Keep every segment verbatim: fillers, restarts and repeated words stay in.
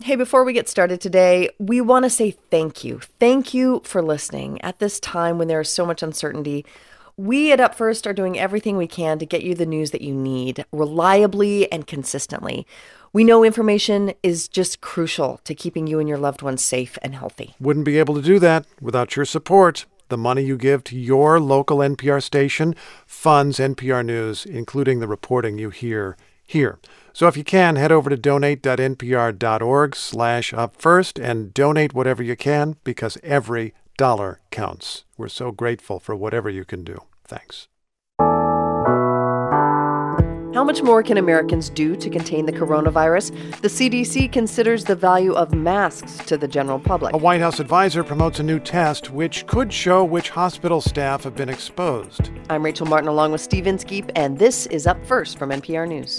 Hey, before we get started today, we want to say thank you. Thank you for listening. At this time when there is so much uncertainty, we at Up First are doing everything we can to get you the news that you need, reliably and consistently. We know information is just crucial to keeping you and your loved ones safe and healthy. Wouldn't be able to do that without your support. The money you give to your local N P R station funds N P R News, including the reporting you hear here. So if you can, head over to donate.npr.org slash upfirst and donate whatever you can, because every dollar counts. We're so grateful for whatever you can do. Thanks. How much more can Americans do to contain the coronavirus? The C D C considers the value of masks to the general public. A White House advisor promotes a new test which could show which hospital staff have been exposed. I'm Rachel Martin along with Steve Inskeep, and this is Up First from N P R News.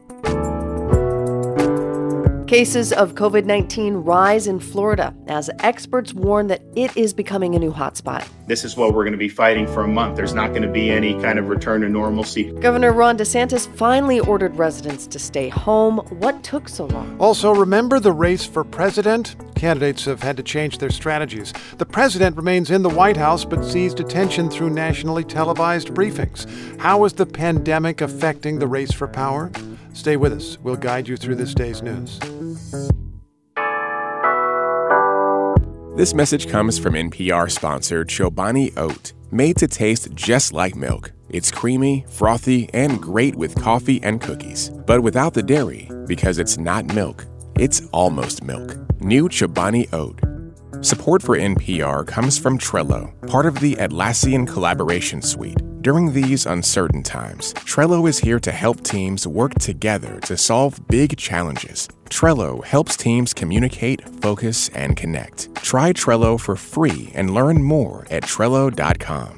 Cases of covid nineteen rise in Florida as experts warn that it is becoming a new hotspot. This is what we're going to be fighting for a month. There's not going to be any kind of return to normalcy. Governor Ron DeSantis finally ordered residents to stay home. What took so long? Also, remember the race for president? Candidates have had to change their strategies. The president remains in the White House but seized attention through nationally televised briefings. How is the pandemic affecting the race for power? Stay with us. We'll guide you through this day's news. This message comes from N P R-sponsored Chobani Oat, made to taste just like milk. It's creamy, frothy, and great with coffee and cookies, but without the dairy, because it's not milk. It's almost milk. New Chobani Oat. Support for N P R comes from Trello, part of the Atlassian Collaboration Suite. During these uncertain times, Trello is here to help teams work together to solve big challenges. Trello helps teams communicate, focus, and connect. Try Trello for free and learn more at Trello dot com.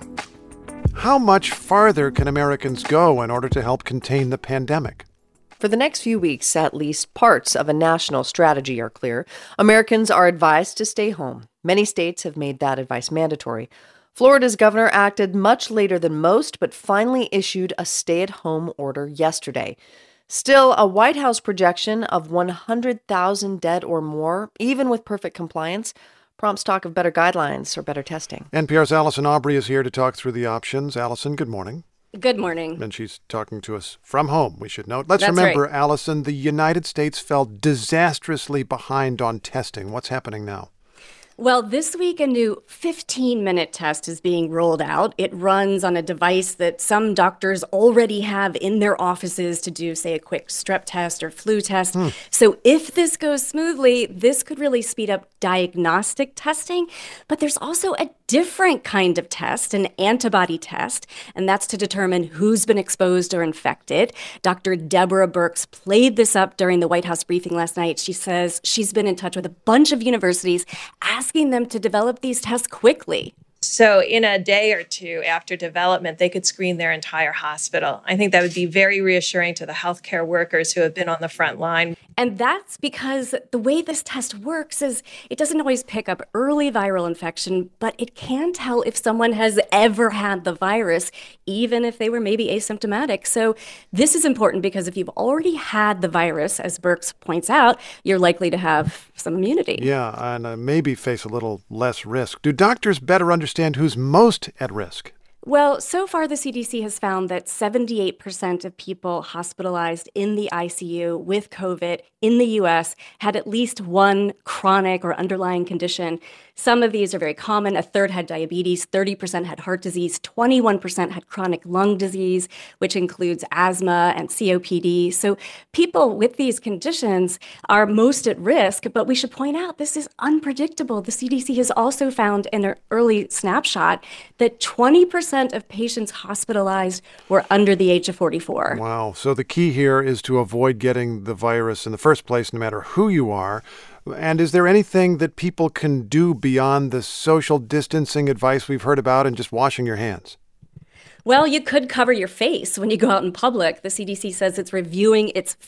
How much farther can Americans go in order to help contain the pandemic? For the next few weeks, at least parts of a national strategy are clear. Americans are advised to stay home. Many states have made that advice mandatory. Florida's governor acted much later than most, but finally issued a stay-at-home order yesterday. Still, a White House projection of one hundred thousand dead or more, even with perfect compliance, prompts talk of better guidelines or better testing. N P R's Allison Aubrey is here to talk through the options. Allison, good morning. Good morning. And she's talking to us from home, we should note. Let's That's remember, right. Allison, the United States fell disastrously behind on testing. What's happening now? Well, this week, a new fifteen-minute test is being rolled out. It runs on a device that some doctors already have in their offices to do, say, a quick strep test or flu test. Hmm. So if this goes smoothly, this could really speed up diagnostic testing. But there's also a different kind of test, an antibody test, and that's to determine who's been exposed or infected. Doctor Deborah Birx played this up during the White House briefing last night. She says she's been in touch with a bunch of universities asking them to develop these tests quickly. So in a day or two after development, they could screen their entire hospital. I think that would be very reassuring to the healthcare workers who have been on the front line. And that's because the way this test works is it doesn't always pick up early viral infection, but it can tell if someone has ever had the virus, even if they were maybe asymptomatic. So this is important because if you've already had the virus, as Birx points out, you're likely to have some immunity. Yeah, and uh, maybe face a little less risk. Do doctors better understand who's most at risk? Well, so far the C D C has found that seventy-eight percent of people hospitalized in the I C U with COVID in the U S had at least one chronic or underlying condition. Some of these are very common. A third had diabetes, thirty percent had heart disease, twenty-one percent had chronic lung disease, which includes asthma and C O P D. So people with these conditions are most at risk, but we should point out this is unpredictable. The C D C has also found in an early snapshot that twenty percent of patients hospitalized were under the age of forty-four. Wow. So the key here is to avoid getting the virus in the first place, no matter who you are. And is there anything that people can do beyond the social distancing advice we've heard about and just washing your hands? Well, you could cover your face when you go out in public. The C D C says it's reviewing its face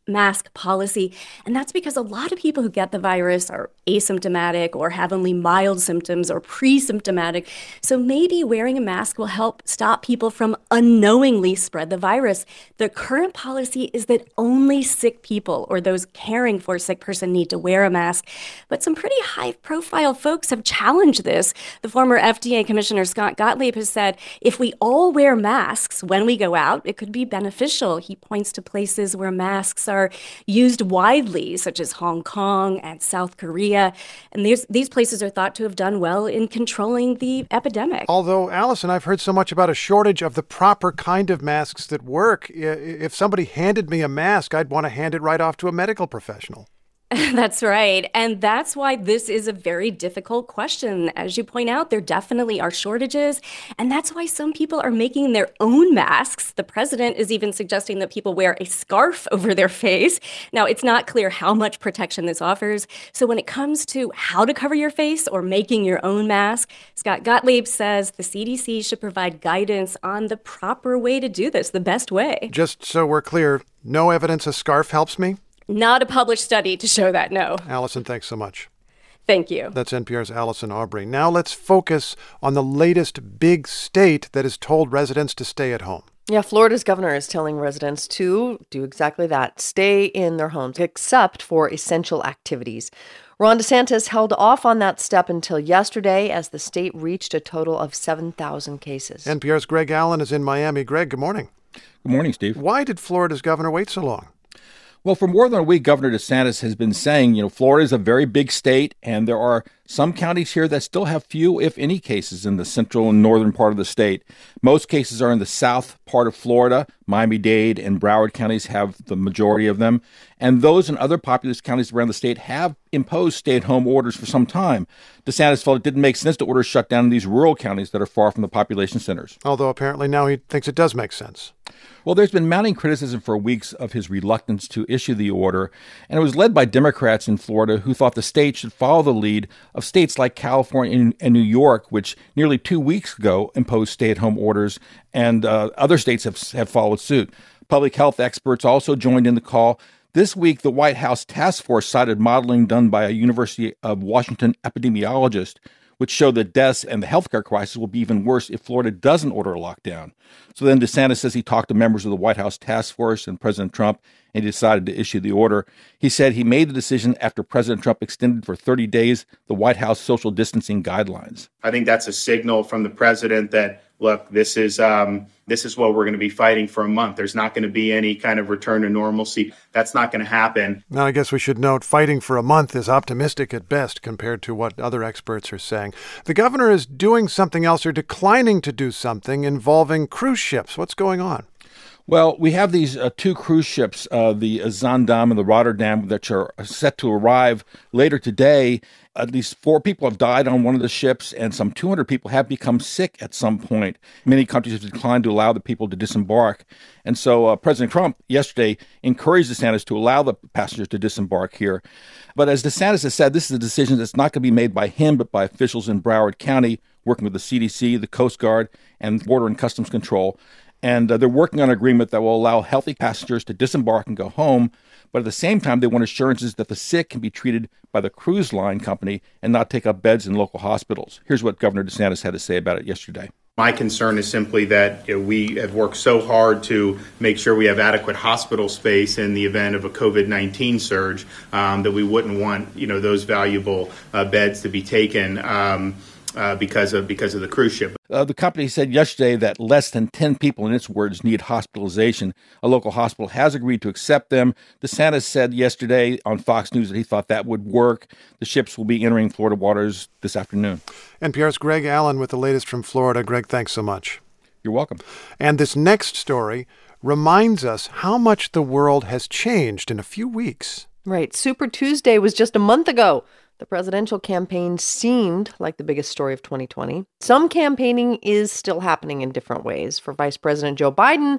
mask policy. And that's because a lot of people who get the virus are asymptomatic or have only mild symptoms or pre-symptomatic. So maybe wearing a mask will help stop people from unknowingly spread the virus. The current policy is that only sick people or those caring for a sick person need to wear a mask. But some pretty high-profile folks have challenged this. The former F D A Commissioner Scott Gottlieb has said if we all wear masks when we go out, it could be beneficial. He points to places where masks are used widely, such as Hong Kong and South Korea. And these, these places are thought to have done well in controlling the epidemic. Although, Allison, I've heard so much about a shortage of the proper kind of masks that work. If somebody handed me a mask, I'd want to hand it right off to a medical professional. That's right. And that's why this is a very difficult question. As you point out, there definitely are shortages. And that's why some people are making their own masks. The president is even suggesting that people wear a scarf over their face. Now, it's not clear how much protection this offers. So when it comes to how to cover your face or making your own mask, Scott Gottlieb says the C D C should provide guidance on the proper way to do this, the best way. Just so we're clear, no evidence a scarf helps me? Not a published study to show that, no. Allison, thanks so much. Thank you. That's N P R's Allison Aubrey. Now let's focus on the latest big state that has told residents to stay at home. Yeah, Florida's governor is telling residents to do exactly that, stay in their homes, except for essential activities. Ron DeSantis held off on that step until yesterday as the state reached a total of seven thousand cases. N P R's Greg Allen is in Miami. Greg, good morning. Good morning, Steve. Why did Florida's governor wait so long? Well, for more than a week, Governor DeSantis has been saying, you know, Florida is a very big state, and there are some counties here that still have few, if any, cases in the central and northern part of the state. Most cases are in the south part of Florida. Miami-Dade and Broward counties have the majority of them. And those in other populous counties around the state have imposed stay-at-home orders for some time. DeSantis felt it didn't make sense to order shut down in these rural counties that are far from the population centers. Although apparently now he thinks it does make sense. Well, there's been mounting criticism for weeks of his reluctance to issue the order, and it was led by Democrats in Florida who thought the state should follow the lead of states like California and New York, which nearly two weeks ago imposed stay-at-home orders, and uh, other states have, have followed suit. Public health experts also joined in the call. This week, the White House task force cited modeling done by a University of Washington epidemiologist, which showed that deaths and the healthcare crisis will be even worse if Florida doesn't order a lockdown. So then DeSantis says he talked to members of the White House task force and President Trump, and he decided to issue the order. He said he made the decision after President Trump extended for thirty days the White House social distancing guidelines. I think that's a signal from the president that, look, this is um, this is what we're going to be fighting for a month. There's not going to be any kind of return to normalcy. That's not going to happen. Now, I guess we should note fighting for a month is optimistic at best compared to what other experts are saying. The governor is doing something else or declining to do something involving cruise ships. What's going on? Well, we have these uh, two cruise ships, uh, the Zaandam and the Rotterdam, that are set to arrive later today. At least four people have died on one of the ships, and some two hundred people have become sick at some point. Many countries have declined to allow the people to disembark. And so uh, President Trump yesterday encouraged DeSantis to allow the passengers to disembark here. But as DeSantis has said, this is a decision that's not going to be made by him, but by officials in Broward County, working with the C D C, the Coast Guard, and Border and Customs Control. And uh, they're working on an agreement that will allow healthy passengers to disembark and go home. But at the same time, they want assurances that the sick can be treated by the cruise line company and not take up beds in local hospitals. Here's what Governor DeSantis had to say about it yesterday. My concern is simply that you know, we have worked so hard to make sure we have adequate hospital space in the event of a COVID nineteen surge um, that we wouldn't want you know those valuable uh, beds to be taken um, uh, because of because of the cruise ship. Uh, the company said yesterday that less than ten people, in its words, need hospitalization. A local hospital has agreed to accept them. DeSantis said yesterday on Fox News that he thought that would work. The ships will be entering Florida waters this afternoon. N P R's Greg Allen with the latest from Florida. Greg, thanks so much. You're welcome. And this next story reminds us how much the world has changed in a few weeks. Right. Super Tuesday was just a month ago. The presidential campaign seemed like the biggest story of twenty twenty. Some campaigning is still happening in different ways. For Vice President Joe Biden,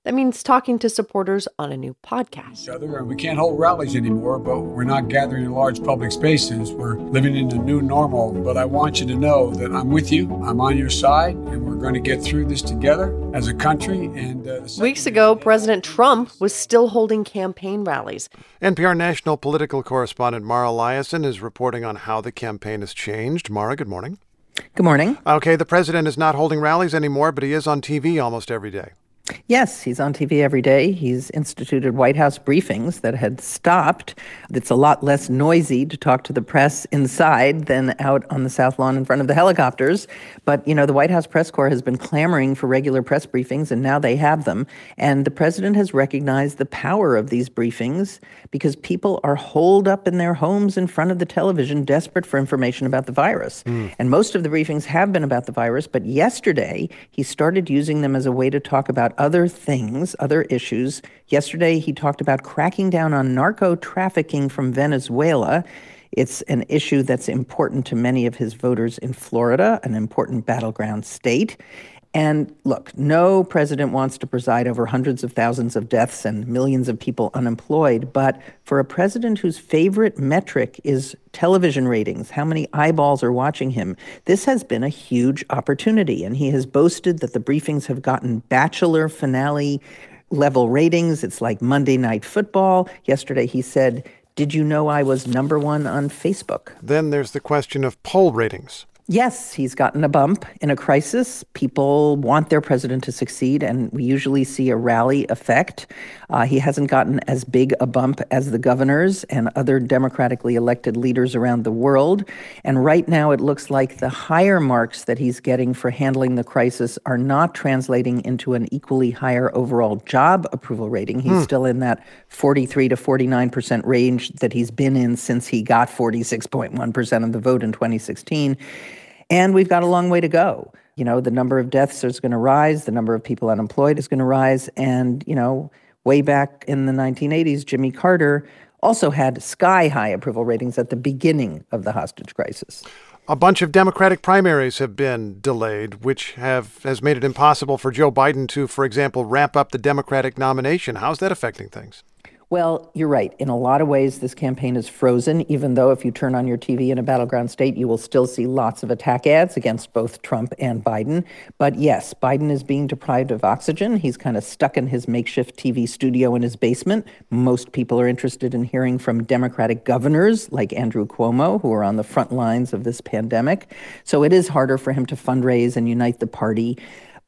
That means talking to supporters on a new podcast. We can't hold rallies anymore, but we're not gathering in large public spaces. We're living in a new normal. But I want you to know that I'm with you. I'm on your side, and we're going to get through this together as a country. And uh, Weeks ago, President Trump was still holding campaign rallies. N P R national political correspondent Mara Liasson is reporting on how the campaign has changed. Mara, good morning. Good morning. Okay, the president is not holding rallies anymore, but he is on T V almost every day. Yes, he's on T V every day. He's instituted White House briefings that had stopped. It's a lot less noisy to talk to the press inside than out on the South Lawn in front of the helicopters. But, you know, the White House press corps has been clamoring for regular press briefings, and now they have them. And the president has recognized the power of these briefings because people are holed up in their homes in front of the television, desperate for information about the virus. Mm. And most of the briefings have been about the virus, but yesterday he started using them as a way to talk about other things, other issues. Yesterday, he talked about cracking down on narco trafficking from Venezuela. It's an issue that's important to many of his voters in Florida, an important battleground state. And look, no president wants to preside over hundreds of thousands of deaths and millions of people unemployed. But for a president whose favorite metric is television ratings, how many eyeballs are watching him, this has been a huge opportunity. And he has boasted that the briefings have gotten Bachelor finale level ratings. It's like Monday Night Football. Yesterday he said, "Did you know I was number one on Facebook?" Then there's the question of poll ratings. Yes, he's gotten a bump in a crisis. People want their president to succeed, and we usually see a rally effect. Uh, he hasn't gotten as big a bump as the governors and other democratically elected leaders around the world. And right now, it looks like the higher marks that he's getting for handling the crisis are not translating into an equally higher overall job approval rating. He's hmm. still in that forty-three to forty-nine percent range that he's been in since he got forty-six point one percent of the vote in twenty sixteen. And we've got a long way to go. You know, the number of deaths is going to rise. The number of people unemployed is going to rise. And, you know, way back in the nineteen eighties, Jimmy Carter also had sky-high approval ratings at the beginning of the hostage crisis. A bunch of Democratic primaries have been delayed, which have has made it impossible for Joe Biden to, for example, ramp up the Democratic nomination. How's that affecting things? Well, you're right. In a lot of ways, this campaign is frozen, even though if you turn on your T V in a battleground state, you will still see lots of attack ads against both Trump and Biden. But yes, Biden is being deprived of oxygen. He's kind of stuck in his makeshift T V studio in his basement. Most people are interested in hearing from Democratic governors like Andrew Cuomo, who are on the front lines of this pandemic. So it is harder for him to fundraise and unite the party.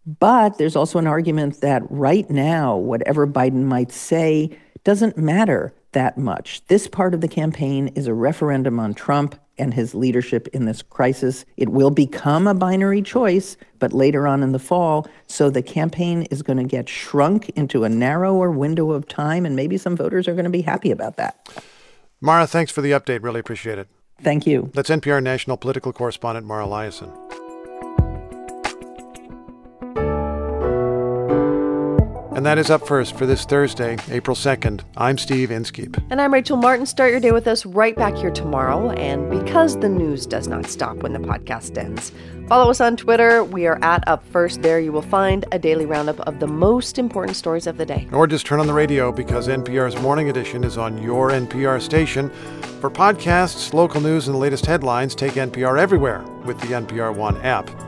But there's also an argument that right now, whatever Biden might say doesn't matter that much. This part of the campaign is a referendum on Trump and his leadership in this crisis. It will become a binary choice, but later on in the fall, so the campaign is going to get shrunk into a narrower window of time, and maybe some voters are going to be happy about that. Mara, thanks for the update. Really appreciate it. Thank you. That's N P R national political correspondent Mara Liasson. And that is Up First for this Thursday, April second. I'm Steve Inskeep. And I'm Rachel Martin. Start your day with us right back here tomorrow. And because the news does not stop when the podcast ends, follow us on Twitter. We are at Up First. There you will find a daily roundup of the most important stories of the day. Or just turn on the radio because N P R's Morning Edition is on your N P R station. For podcasts, local news, and the latest headlines, take N P R everywhere with the N P R One app.